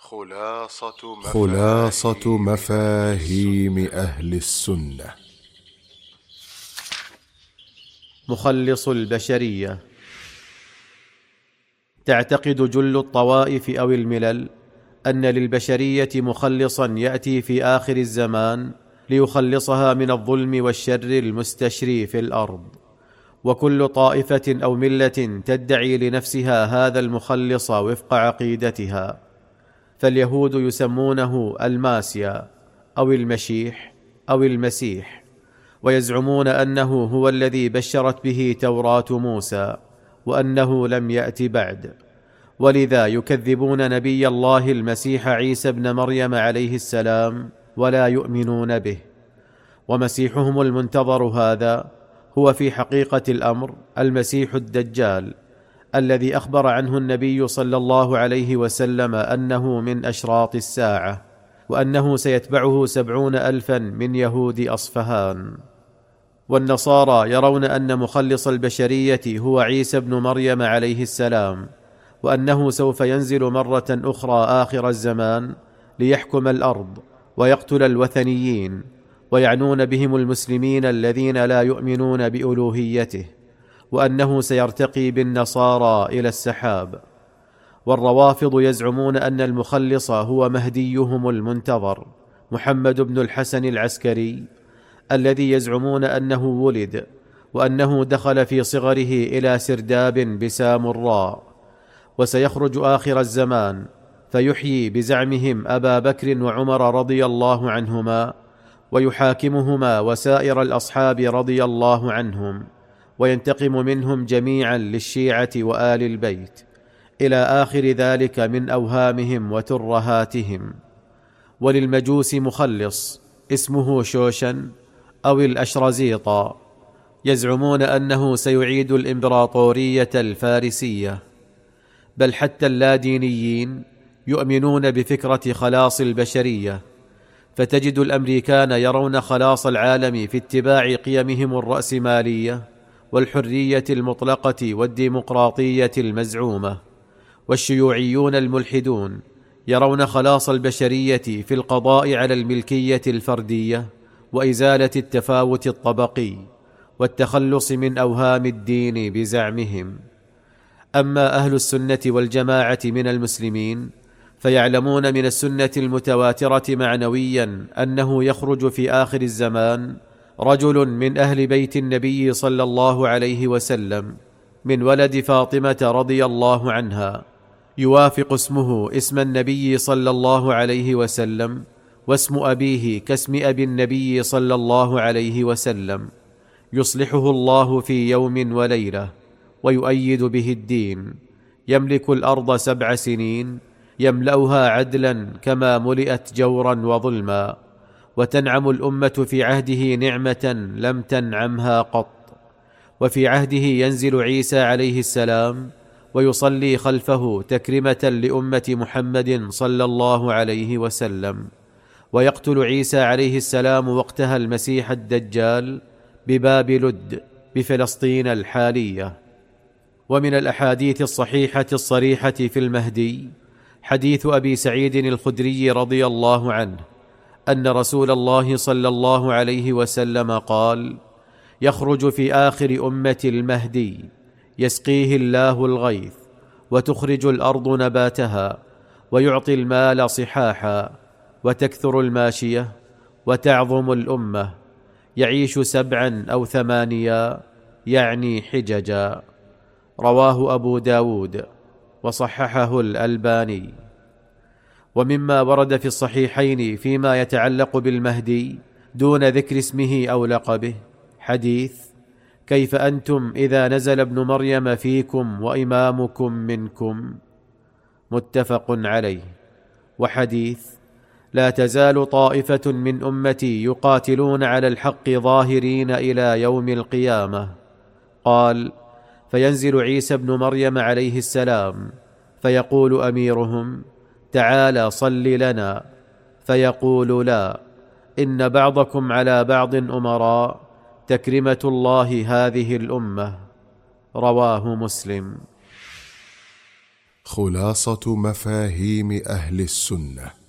خلاصة مفاهيم أهل السنة. مخلص البشرية. تعتقد جل الطوائف أو الملل أن للبشرية مخلصا يأتي في آخر الزمان ليخلصها من الظلم والشر المستشري في الأرض، وكل طائفة أو ملة تدعي لنفسها هذا المخلص وفق عقيدتها. فاليهود يسمونه الماسيا أو المشيح أو المسيح، ويزعمون أنه هو الذي بشرت به توراة موسى، وأنه لم يأت بعد، ولذا يكذبون نبي الله المسيح عيسى ابن مريم عليه السلام ولا يؤمنون به. ومسيحهم المنتظر هذا هو في حقيقة الأمر المسيح الدجال، الذي أخبر عنه النبي صلى الله عليه وسلم أنه من أشراط الساعة، وأنه سيتبعه 70,000 من يهود أصفهان. والنصارى يرون أن مخلص البشرية هو عيسى ابن مريم عليه السلام، وأنه سوف ينزل مرة أخرى آخر الزمان ليحكم الأرض ويقتل الوثنيين، ويعنون بهم المسلمين الذين لا يؤمنون بألوهيته، وأنه سيرتقي بالنصارى إلى السحاب. والروافض يزعمون أن المخلص هو مهديهم المنتظر محمد بن الحسن العسكري، الذي يزعمون أنه ولد وأنه دخل في صغره إلى سرداب بسامراء، وسيخرج آخر الزمان فيحيي بزعمهم أبا بكر وعمر رضي الله عنهما، ويحاكمهما وسائر الأصحاب رضي الله عنهم، وينتقم منهم جميعا للشيعة وآل البيت إلى آخر ذلك من أوهامهم وترهاتهم. وللمجوس مخلص اسمه شوشن أو الأشرزيطة، يزعمون أنه سيعيد الإمبراطورية الفارسية. بل حتى اللادينيين يؤمنون بفكرة خلاص البشرية، فتجد الأمريكان يرون خلاص العالم في اتباع قيمهم الرأسمالية والحرية المطلقة والديمقراطية المزعومة، والشيوعيون الملحدون يرون خلاص البشرية في القضاء على الملكية الفردية وإزالة التفاوت الطبقي والتخلص من أوهام الدين بزعمهم. أما أهل السنة والجماعة من المسلمين فيعلمون من السنة المتواترة معنويا أنه يخرج في آخر الزمان رجل من أهل بيت النبي صلى الله عليه وسلم من ولد فاطمة رضي الله عنها، يوافق اسمه اسم النبي صلى الله عليه وسلم، واسم أبيه كاسم أبي النبي صلى الله عليه وسلم، يصلحه الله في يوم وليلة ويؤيد به الدين، يملك الأرض 7 سنين يملأها عدلا كما ملئت جورا وظلما، وتنعم الأمة في عهده نعمة لم تنعمها قط. وفي عهده ينزل عيسى عليه السلام ويصلي خلفه تكرمة لأمة محمد صلى الله عليه وسلم، ويقتل عيسى عليه السلام وقتها المسيح الدجال بباب لد بفلسطين الحالية. ومن الأحاديث الصحيحة الصريحة في المهدي حديث أبي سعيد الخدري رضي الله عنه أن رسول الله صلى الله عليه وسلم قال: يخرج في آخر أمة المهدي يسقيه الله الغيث، وتخرج الأرض نباتها، ويعطي المال صحاحا، وتكثر الماشية، وتعظم الأمة، يعيش 7 أو 8 يعني حججا. رواه أبو داود وصححه الألباني. ومما ورد في الصحيحين فيما يتعلق بالمهدي دون ذكر اسمه أو لقبه حديث: كيف أنتم إذا نزل ابن مريم فيكم وإمامكم منكم، متفق عليه. وحديث: لا تزال طائفة من أمتي يقاتلون على الحق ظاهرين إلى يوم القيامة. قال: فينزل عيسى ابن مريم عليه السلام فيقول أميرهم: تعالى صل لنا، فيقول: لا، إن بعضكم على بعض أمراء، تكرمة الله هذه الأمة. رواه مسلم. خلاصة مفاهيم أهل السنة.